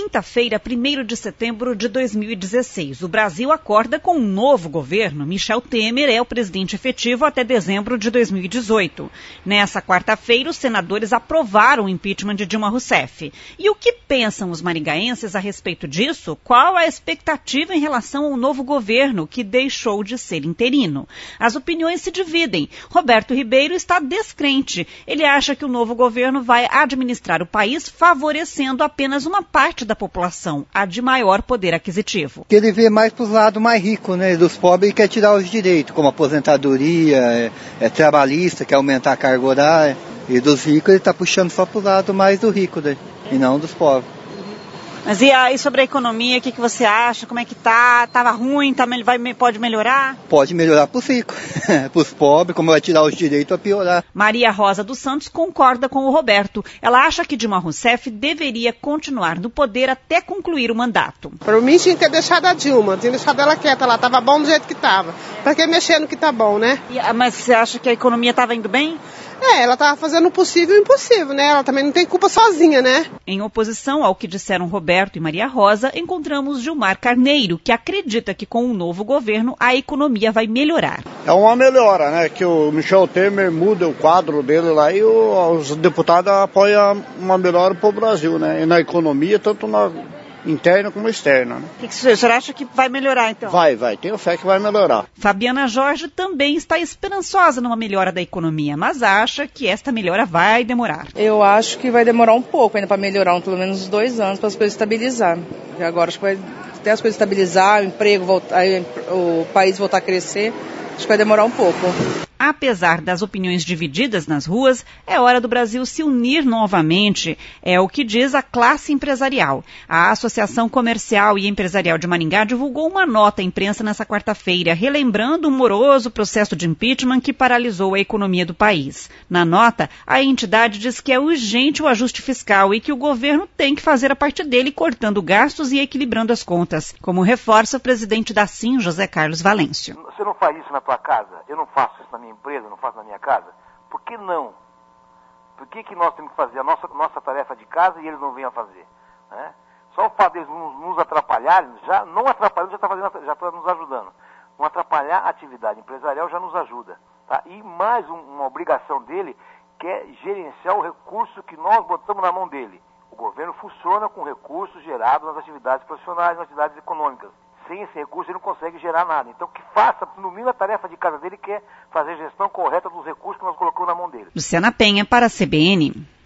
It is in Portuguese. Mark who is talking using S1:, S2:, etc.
S1: quinta-feira, 1º de setembro de 2016. O Brasil acorda com um novo governo. Michel Temer é o presidente efetivo até dezembro de 2018. Nessa quarta-feira, os senadores aprovaram o impeachment de Dilma Rousseff. E o que pensam os maringaenses a respeito disso? Qual a expectativa em relação ao novo governo, que deixou de ser interino? As opiniões se dividem. Roberto Ribeiro está descrente. Ele acha que o novo governo vai administrar o país favorecendo apenas uma parte da população, a de maior poder aquisitivo.
S2: Ele vê mais para os lados mais ricos, né, dos pobres, e quer tirar os direitos, como aposentadoria, trabalhista, quer aumentar a carga horária, e dos ricos ele está puxando só para o lado mais do rico, né, e não dos pobres.
S1: Mas e aí sobre a economia, o que você acha? Como é que tá? Tava ruim, pode melhorar?
S2: Pode melhorar para os ricos, para os pobres, como vai tirar os direitos, vai piorar.
S1: Maria Rosa dos Santos concorda com o Roberto. Ela acha que Dilma Rousseff deveria continuar no poder até concluir o mandato.
S3: Para mim tinha que ter deixado a Dilma, tinha deixado ela quieta lá, tava bom do jeito que tava. Para que mexer no que tá bom, né?
S1: Mas você acha que a economia estava indo bem?
S3: Ela estava fazendo o possível e o impossível, né? Ela também não tem culpa sozinha, né?
S1: Em oposição ao que disseram Roberto e Maria Rosa, encontramos Gilmar Carneiro, que acredita que com o novo governo a economia vai melhorar.
S4: É uma melhora, né? Que o Michel Temer muda o quadro dele lá e os deputados apoiam uma melhora para o Brasil, né? E na economia, tanto na interna como externa. Né?
S1: O que o senhor acha que vai melhorar, então?
S4: Vai. Tenho fé que vai melhorar.
S1: Fabiana Jorge também está esperançosa numa melhora da economia, mas acha que esta melhora vai demorar.
S5: Eu acho que vai demorar um pouco ainda para melhorar, pelo menos uns 2 anos, para as coisas estabilizar. E agora acho que vai até as coisas estabilizar, o emprego voltar, o país voltar a crescer, acho que vai demorar um pouco.
S1: Apesar das opiniões divididas nas ruas, é hora do Brasil se unir novamente, é o que diz a classe empresarial. A Associação Comercial e Empresarial de Maringá divulgou uma nota à imprensa nessa quarta-feira, relembrando o moroso processo de impeachment que paralisou a economia do país. Na nota, a entidade diz que é urgente o ajuste fiscal e que o governo tem que fazer a parte dele, cortando gastos e equilibrando as contas, como reforça o presidente da SIM, José Carlos Valêncio.
S6: Você não faz isso na tua casa? Eu não faço isso na minha empresa, não faço na minha casa? Por que não? Por que nós temos que fazer a nossa tarefa de casa e eles não vêm a fazer? Né? Só o fato deles nos atrapalharem, já não atrapalhando, já está nos ajudando. Não atrapalhar a atividade empresarial já nos ajuda. Tá? E mais uma obrigação dele, que é gerenciar o recurso que nós botamos na mão dele. O governo funciona com recursos gerados nas atividades profissionais, nas atividades econômicas. Sem esse recurso ele não consegue gerar nada. Então que faça, no mínimo, a tarefa de casa dele, que é fazer a gestão correta dos recursos que nós colocamos na mão dele.
S1: Luciana Penha para a CBN.